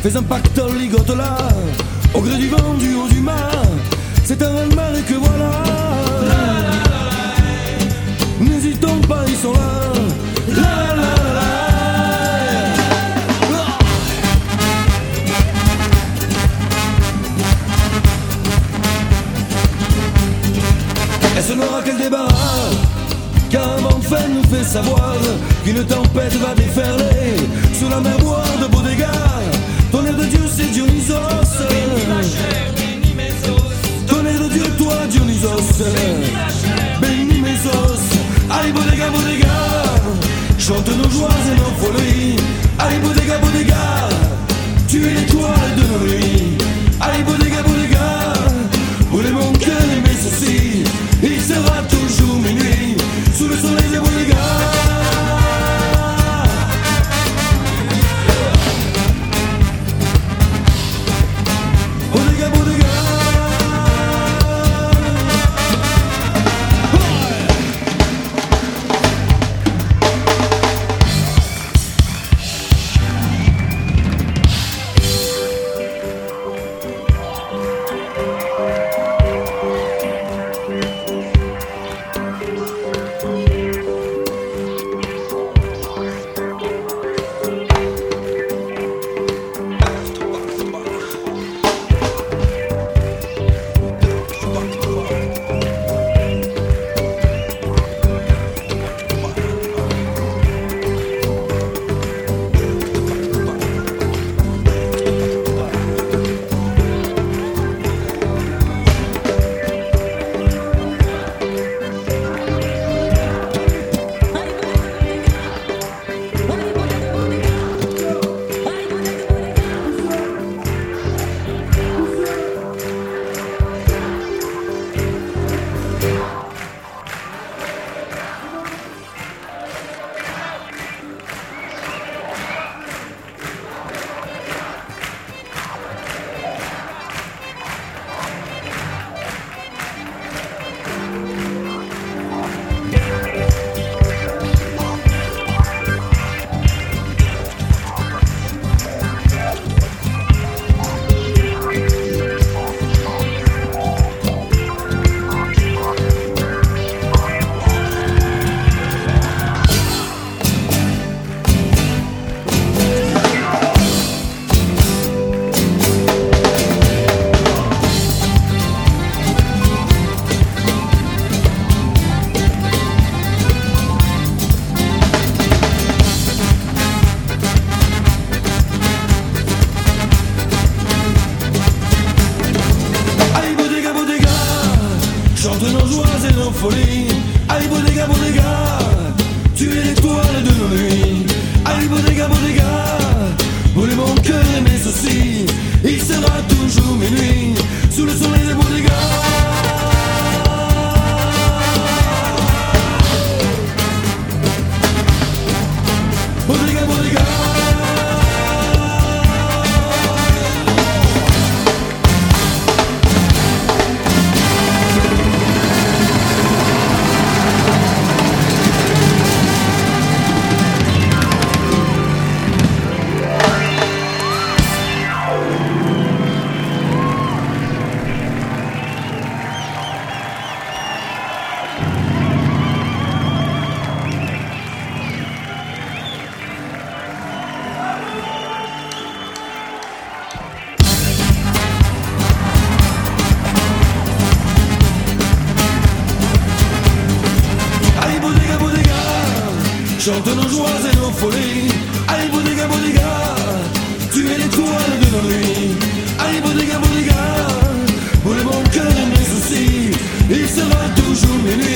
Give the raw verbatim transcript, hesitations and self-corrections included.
Fais un pactole, ligote-là, au gré du vent, du haut du mât. C'est un raz-de-marée que voilà. N'hésitons pas, ils sont là. La, la, la, la. Est-ce n'aura qu'elle débarras, car un vent de fer nous fait savoir qu'une tempête va déferler sous la mer boire de beaux dégâts. Tonnerre de Dieu, c'est Dionysos. Tonnerre de Dieu, toi, Dionysos. Bénis mes os. Allez, beaux dégâts, beaux dégâts. Chante nos joies et nos folies. Allez, beaux dégâts, beaux dégâts. Tu es l'étoile de nos nuits. Allez, beaux dégâts, beaux dégâts. Brûlez mon cœur et mes soucis. Il sera toujours minuit sous le soleil des beaux dégâts. Allez, beaux dégâts, beaux dégâts. Tu es l'étoile de nos nuits. Allez, beaux dégâts, beaux dégâts. Brûlez mon cœur et mes soucis. Il sera toujours minuit sous le soleil des beaux dégâts. Beaux dégâts, beaux dégâts. Chante nos joies et nos folies. Allez, beaux dégâts, beaux dégâts. Tu es l'étoile de nos nuits. Allez, beaux dégâts, beaux dégâts. Brûlez mon cœur et mes soucis. Il sera toujours minuit